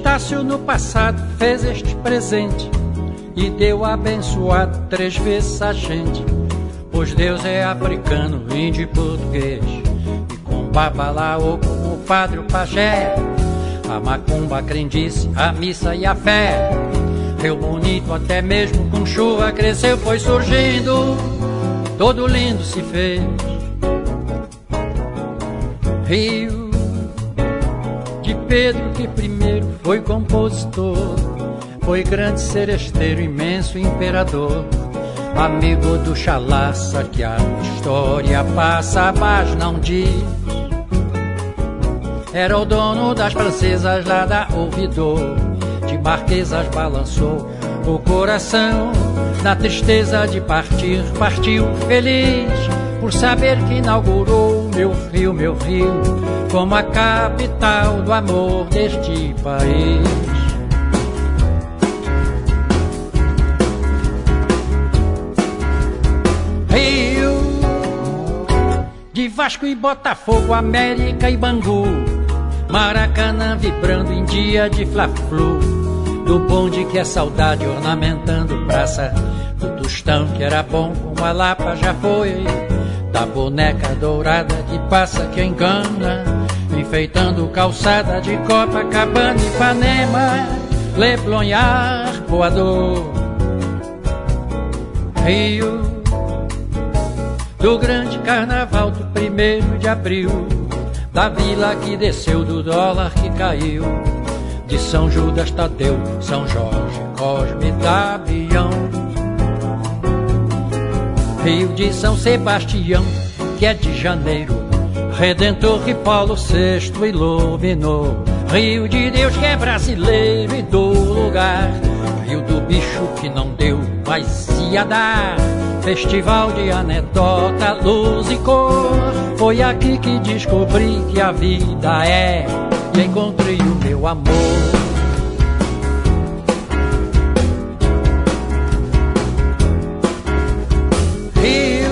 Estácio no passado fez este presente e deu abençoado 3 vezes a gente, pois Deus é africano, índio e português, e com Babalaô como o padre, o pajé, a macumba, a crendice, a missa e a fé. Rio Bonito até mesmo com chuva cresceu, foi surgindo, todo lindo se fez. Rio de Pedro que primeiro foi compositor, foi grande seresteiro, imenso imperador, amigo do Chalaça que a história passa, mas não diz. Era o dono das francesas lá da Ouvidor, de Marquesas balançou o coração, na tristeza de partir, partiu feliz, por saber que inaugurou meu Rio, como a capital do amor deste país. Rio de Vasco e Botafogo, América e Bangu, Maracanã vibrando em dia de Fla-Flu, do bonde que é saudade ornamentando praça, do Tostão que era bom como a Lapa já foi, da boneca dourada que passa que engana, enfeitando calçada de Copacabana, Ipanema, Leblon e Arpoador. Rio do grande carnaval do 1º de abril, da vila que desceu, do dólar que caiu, de São Judas Tadeu, São Jorge, Cosme e Damião. Rio de São Sebastião, que é de janeiro, Redentor que Paulo VI iluminou. Rio de Deus que é brasileiro e do lugar, Rio do bicho que não deu, mas ia dar. Festival de anedota, luz e cor, foi aqui que descobri que a vida é, e encontrei o meu amor. Rio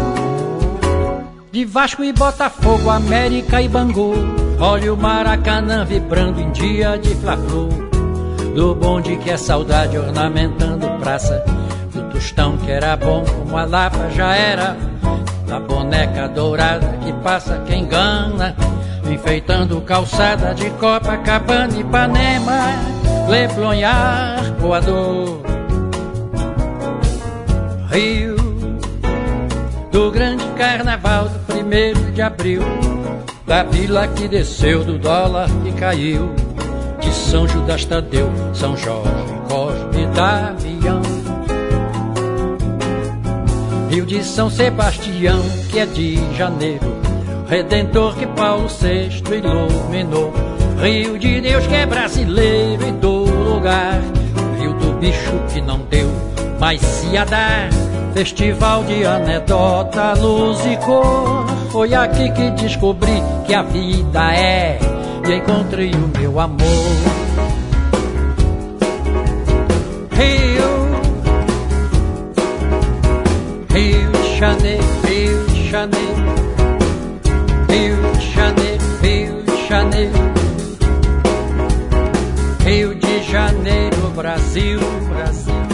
de Vasco e Botafogo, América e Bangu, olha o Maracanã vibrando em dia de Fla-Flu, do bonde que é saudade ornamentando praça, do Tostão que era bom como a Lapa já era, da boneca dourada que passa que engana, enfeitando calçada de Copacabana, Ipanema, Leblon e Arpoador. Rio do grande carnaval do 1º de abril, da vila que desceu, do dólar que caiu, de São Judas Tadeu, São Jorge, Cosme e Damião. Rio de São Sebastião, que é de janeiro, Redentor que Paulo VI iluminou. Rio de Deus que é brasileiro e do lugar, Rio do bicho que não deu, mas se ia dar. Festival de anedota, luz e cor, foi aqui que descobri que a vida é, e encontrei o meu amor. Rio de Janeiro, Rio de Janeiro, Rio de Janeiro, Rio de Janeiro, Rio de Janeiro, Brasil, Brasil.